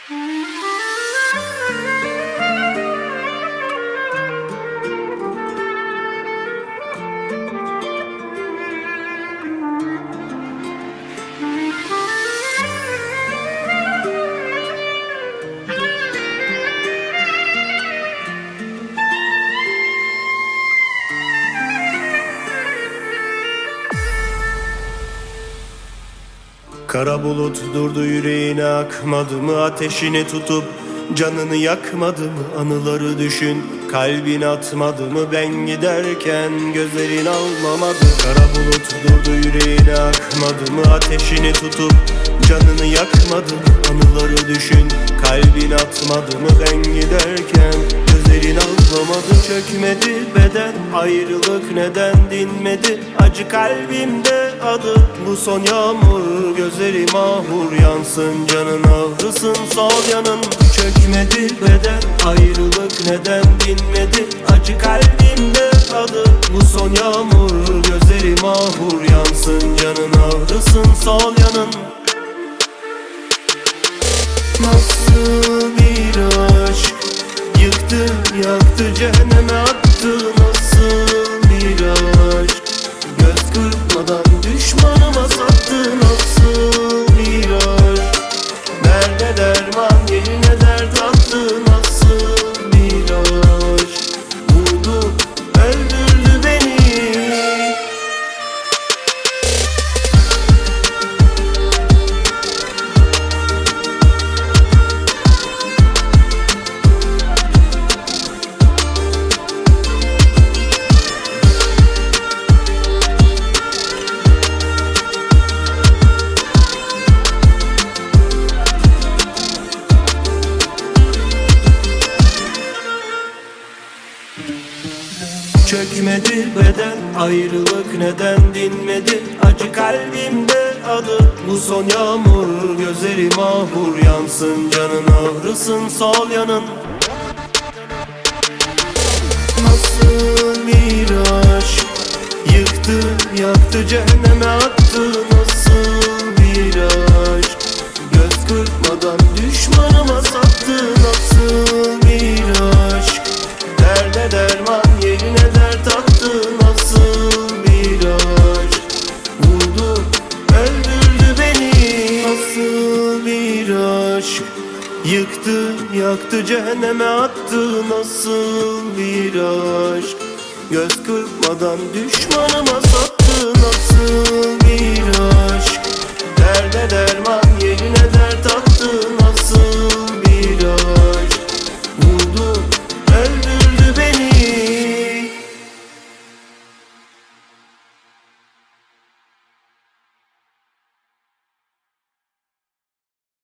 Kara bulut durdu, yüreğine akmadı mı? Ateşini tutup canını yakmadı mı? Anıları düşün, kalbin atmadı mı? Ben giderken gözlerin almamadı. Kara bulut durdu, yüreğine akmadı mı? Ateşini tutup canını yakmadı mı? Anıları düşün, kalbin atmadı mı? Ben giderken gözlerin almamadı. Çökmedi beden, ayrılık neden dinmedi? Acı kalbimde adı bu son yağmur. Gözleri mahur yansın, canın ağrısın sol yanın. Çökmedi beden, ayrılık neden dinmedi? Acı kalbimde adı bu son yağmur. Gözleri mahur yansın, canın ağrısın sol yanın. Nasıl bir aşk yıktı yaktı cehenneme attı? Nasıl bir aşk göz kırpmadan düşmanıma sattı? Nasıl bir aşk derde derman yerine dert attı? Nasıl bir aşk vurdu öldürdü beni? Çökmedi beden, ayrılık neden dinmedi? Acı kalbimde adı bu son yağmur. Gözleri mahur yansın, canın ağrısın sol yanın. Nasıl bir aşk yıktı yaktı cehenneme attı? Nasıl bir aşk göz kırpmadan düşmanıma sattı? Nasıl bir aşk derde derman yerine dert attı? Nasıl bir aşk vurdu öldürdü beni? Nasıl bir aşk yıktı yaktı cehenneme attı? Nasıl bir aşk göz kırpmadan düşmanıma sattı? Nasıl bir aşk derde derman yerine